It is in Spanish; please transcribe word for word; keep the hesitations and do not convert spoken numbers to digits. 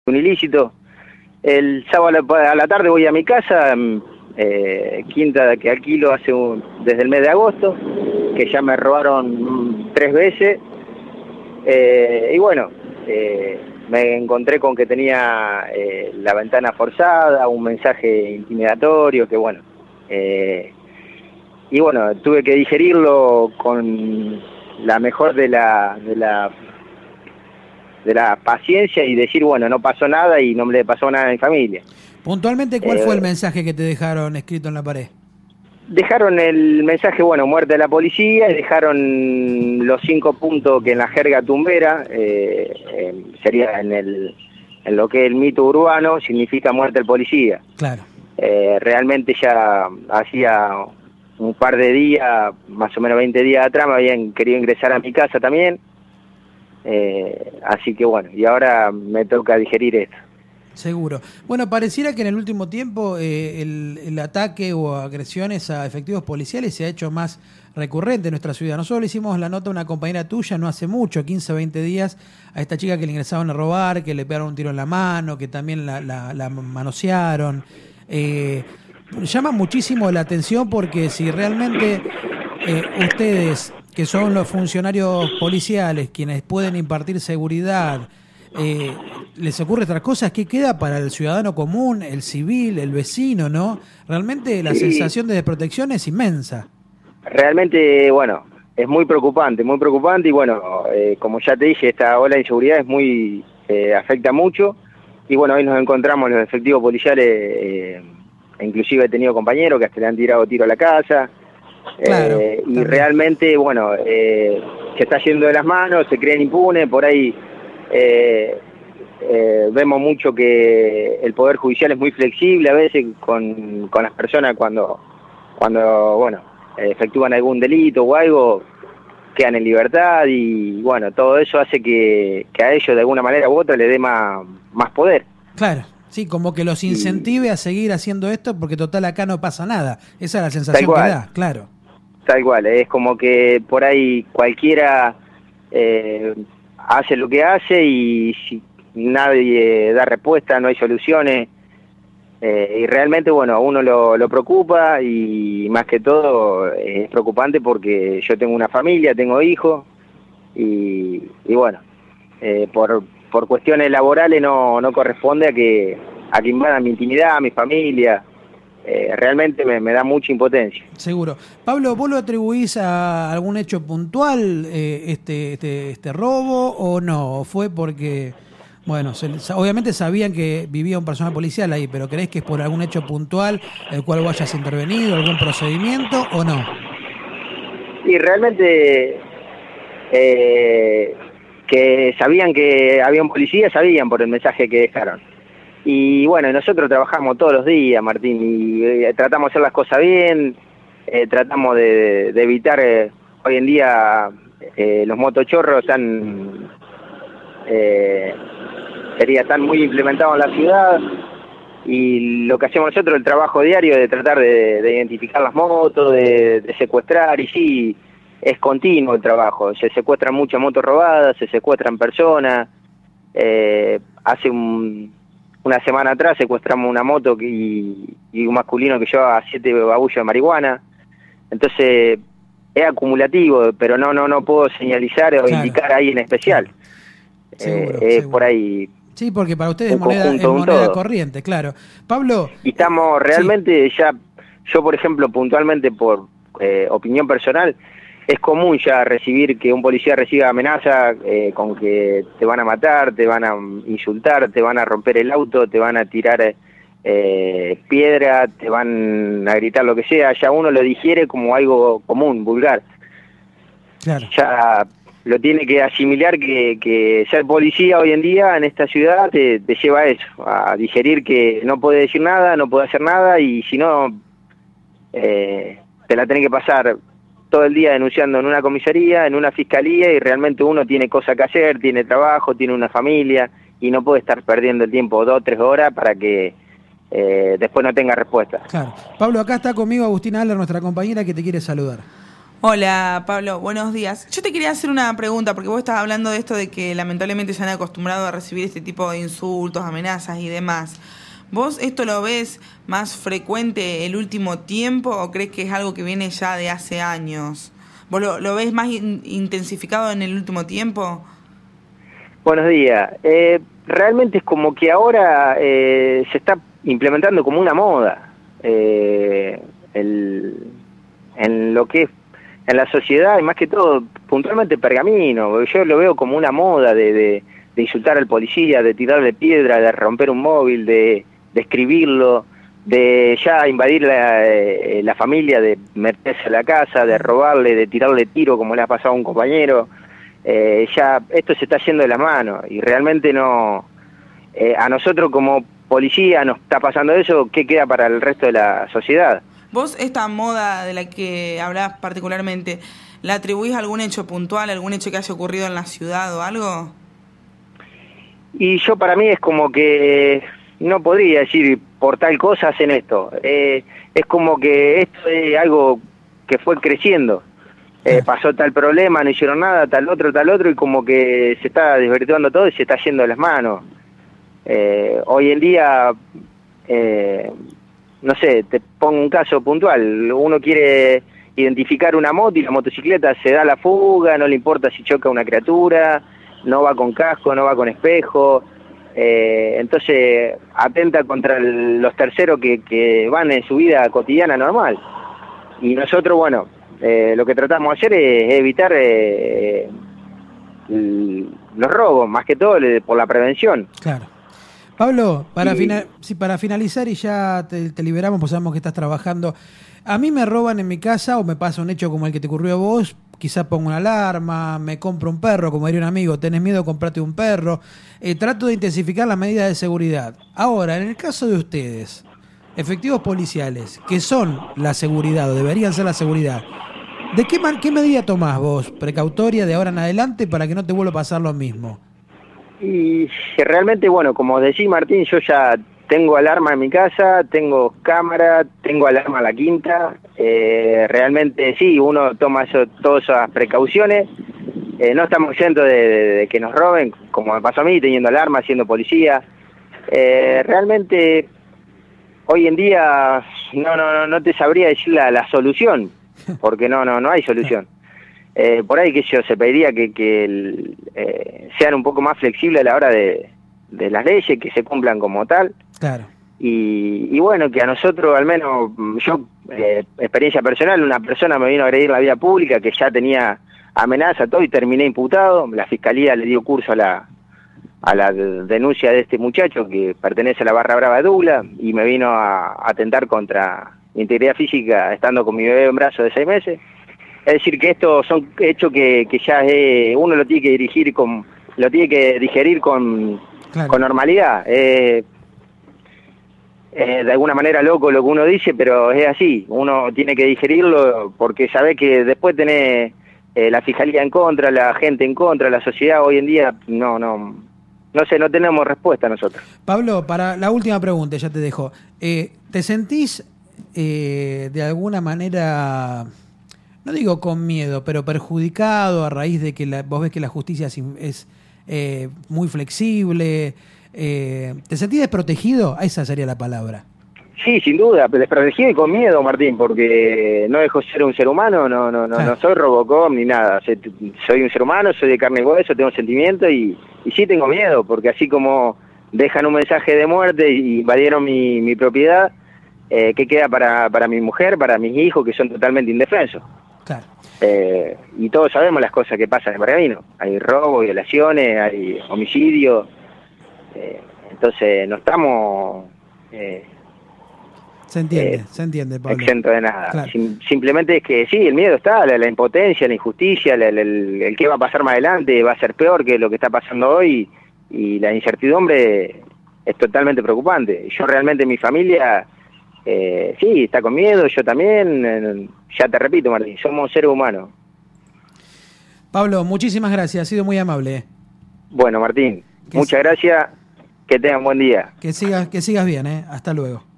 un ilícito. El sábado a la tarde voy a mi casa, eh, quinta que alquilo hace un, desde el mes de agosto, que ya me robaron tres veces, eh, y bueno, eh, me encontré con que tenía eh, la ventana forzada, un mensaje intimidatorio, que bueno, eh, y bueno, tuve que digerirlo con la mejor de la, de la de la paciencia y decir, bueno, no pasó nada y no le pasó nada a mi familia. Puntualmente, ¿cuál eh, fue el mensaje que te dejaron escrito en la pared? Dejaron el mensaje, bueno, muerte de la policía, y dejaron los cinco puntos que en la jerga tumbera, eh, eh, sería en, el, en lo que es el mito urbano, significa muerte del policía. Claro. Eh, realmente ya hacía un par de días, más o menos veinte días atrás, me habían querido ingresar a mi casa también. Eh, así que bueno, y ahora me toca digerir esto. Seguro. Bueno, pareciera que en el último tiempo eh, el, el ataque o agresiones a efectivos policiales se ha hecho más recurrente en nuestra ciudad. Nosotros le hicimos la nota a una compañera tuya no hace mucho, quince o veinte días, a esta chica que le ingresaron a robar, que le pegaron un tiro en la mano, que también la, la, la manosearon. Eh, llama muchísimo la atención porque si realmente eh, ustedes, que son los funcionarios policiales, quienes pueden impartir seguridad, eh, les ocurre otras cosas, ¿qué queda para el ciudadano común, el civil, el vecino, no? Realmente la Sí, sensación de desprotección es inmensa. realmente, bueno, es muy preocupante, muy preocupante y bueno, eh, como ya te dije, esta ola de inseguridad es muy, eh, afecta mucho y bueno, hoy nos encontramos los efectivos policiales, eh, inclusive he tenido compañeros que hasta le han tirado tiro a la casa. Claro, eh, y también. realmente, bueno, eh, se está yendo de las manos, se creen impunes, por ahí eh, eh, vemos mucho que el Poder Judicial es muy flexible a veces con, con las personas cuando, cuando bueno, efectúan algún delito o algo, quedan en libertad y bueno, todo eso hace que, que a ellos de alguna manera u otra le dé más, más poder. Claro, sí, como que los incentive a seguir haciendo esto porque total acá no pasa nada. Esa es la sensación que da, claro. Tal cual, es como que por ahí cualquiera eh, hace lo que hace y si nadie da respuesta, no hay soluciones. Eh, y realmente, bueno, a uno lo, lo preocupa y más que todo es preocupante porque yo tengo una familia, tengo hijos y, y bueno, eh, por, por cuestiones laborales no, no corresponde a que, a que invadan mi intimidad, mi familia. Eh, realmente me, me da mucha impotencia. Seguro. Pablo, ¿vos lo atribuís a algún hecho puntual eh, este, este, este robo o no? ¿O fue porque, bueno, se, obviamente sabían que vivía un personal policial ahí, pero creés que es por algún hecho puntual el cual vos hayas intervenido, algún procedimiento o no? Y realmente eh, que sabían que había un policía, sabían por el mensaje que dejaron. Y bueno, nosotros trabajamos todos los días, Martín, y eh, tratamos de hacer las cosas bien, eh, tratamos de, de evitar, eh, hoy en día eh, los motochorros están, eh, sería, están muy implementados en la ciudad, y lo que hacemos nosotros, el trabajo diario de tratar de, de identificar las motos, de, de secuestrar, y sí, es continuo el trabajo, se secuestran muchas motos robadas, se secuestran personas, eh, hace un... Una semana atrás secuestramos una moto y, y un masculino que llevaba siete bagullos de marihuana. Entonces, es acumulativo, pero no no no puedo señalizar o claro. indicar ahí en especial. Claro. Seguro, eh, seguro. Por ahí. Sí, porque para ustedes es moneda, es moneda corriente, claro. Pablo. Y estamos realmente sí. ya, yo por ejemplo, puntualmente por eh, opinión personal, es común ya recibir que un policía reciba amenaza eh, con que te van a matar, te van a insultar, te van a romper el auto, te van a tirar eh, piedra, te van a gritar lo que sea, ya uno lo digiere como algo común, vulgar. Claro. Ya lo tiene que asimilar que, que ser policía hoy en día en esta ciudad te, te lleva a eso, a digerir que no puede decir nada, no puede hacer nada y si no eh, te la tenés que pasar todo el día denunciando en una comisaría, en una fiscalía y realmente uno tiene cosas que hacer, tiene trabajo, tiene una familia y no puede estar perdiendo el tiempo dos o tres horas para que eh, después no tenga respuesta. Claro. Pablo, acá está conmigo Agustina Aller, nuestra compañera que te quiere saludar. Hola, Pablo, buenos días. Yo te quería hacer una pregunta, porque vos estás hablando de esto de que lamentablemente se han acostumbrado a recibir este tipo de insultos, amenazas y demás. ¿Vos esto lo ves más frecuente el último tiempo o crees que es algo que viene ya de hace años? ¿Vos lo, lo ves más in, intensificado en el último tiempo? Buenos días. Eh, realmente es como que ahora eh, se está implementando como una moda eh, el, en lo que es en la sociedad y más que todo puntualmente Pergamino. Yo lo veo como una moda de, de, de insultar al policía, de tirarle piedra, de romper un móvil, de, de escribirlo, de ya invadir la, eh, la familia, de meterse a la casa, de robarle, de tirarle tiro como le ha pasado a un compañero. Eh, ya esto se está yendo de las manos y realmente no, eh, a nosotros como policía nos está pasando eso. ¿Qué queda para el resto de la sociedad? ¿Vos esta moda de la que hablás particularmente, la atribuís a algún hecho puntual, algún hecho que haya ocurrido en la ciudad o algo? Y yo para mí es como que no podría decir por tal cosa hacen esto. Eh, es como que esto es algo que fue creciendo. Eh, pasó tal problema, no hicieron nada, tal otro, tal otro, y como que se está desvirtuando todo y se está yendo de las manos. Eh, hoy en día... Eh, no sé, te pongo un caso puntual, uno quiere identificar una moto y la motocicleta se da la fuga, no le importa si choca una criatura, no va con casco, no va con espejo, eh, entonces atenta contra el, los terceros que, que van en su vida cotidiana normal. Y nosotros, bueno, eh, lo que tratamos de hacer es evitar eh, los robos, más que todo por la prevención. Claro. Pablo, para, y... fina sí, para finalizar y ya te, te liberamos, pues sabemos que estás trabajando. A mí me roban en mi casa o me pasa un hecho como el que te ocurrió a vos, quizás pongo una alarma, me compro un perro, como diría un amigo, tenés miedo, comprate un perro. Eh, trato de intensificar las medidas de seguridad. Ahora, en el caso de ustedes, efectivos policiales, que son la seguridad o deberían ser la seguridad, ¿de qué, qué medida tomás vos, precautoria de ahora en adelante, para que no te vuelva a pasar lo mismo? Y realmente, bueno, como decís, Martín, yo ya tengo alarma en mi casa, tengo cámara, tengo alarma a la quinta. Eh, realmente sí, uno toma eso, todas esas precauciones. Eh, no estamos exentos de, de, de que nos roben, como me pasó a mí, teniendo alarma, siendo policía. Eh, realmente, hoy en día no, no, no te sabría decir la, la solución, porque no, no, no hay solución. Eh, por ahí que yo se pediría que, que el, eh, sean un poco más flexibles a la hora de, de las leyes, que se cumplan como tal. Claro. Y, y bueno, que a nosotros, al menos yo, eh, experiencia personal, una persona me vino a agredir en la vía pública que ya tenía amenaza, todo, y terminé imputado. La fiscalía le dio curso a la, a la denuncia de este muchacho que pertenece a la Barra Brava de Douglas y me vino a, a atentar contra mi integridad física estando con mi bebé en brazos de seis meses. Es decir, que estos son hechos que, que ya eh, uno lo tiene que dirigir con, lo tiene que digerir con, claro, con normalidad. Eh, eh, de alguna manera loco lo que uno dice, pero es así. Uno tiene que digerirlo porque sabe que después tenés eh, la fiscalía en contra, la gente en contra, la sociedad hoy en día, no, no, no sé, no tenemos respuesta nosotros. Pablo, para la última pregunta, ya te dejo. Eh, ¿Te sentís eh, de alguna manera... no digo con miedo, pero perjudicado a raíz de que la, vos ves que la justicia es, es eh, muy flexible? Eh, ¿Te sentís desprotegido? Esa sería la palabra. Sí, sin duda, desprotegido y con miedo, Martín, porque no dejo ser un ser humano, no no no, claro, no soy Robocop ni nada. Soy un ser humano, soy de carne y hueso, tengo sentimientos y, y sí tengo miedo, porque así como dejan un mensaje de muerte y invadieron mi, mi propiedad, eh, ¿qué queda para, para mi mujer, para mis hijos, que son totalmente indefensos? Claro. Eh, y todos sabemos las cosas que pasan en Pergamino. Hay robos, violaciones, hay homicidios. Eh, entonces no estamos eh, se entiende, eh, se entiende, Pablo, exentos de nada. Claro. Sim, simplemente es que sí, el miedo está, la, la impotencia, la injusticia, la, la, el, el qué va a pasar más adelante va a ser peor que lo que está pasando hoy, y la incertidumbre es totalmente preocupante. Yo realmente, mi familia eh, sí, está con miedo, yo también. Eh, ya te repito, Martín, somos seres humanos. Pablo, muchísimas gracias, ha sido muy amable. Bueno, Martín, que muchas gracias, que tengan buen día. Que sigas, que sigas bien, ¿eh? Hasta luego.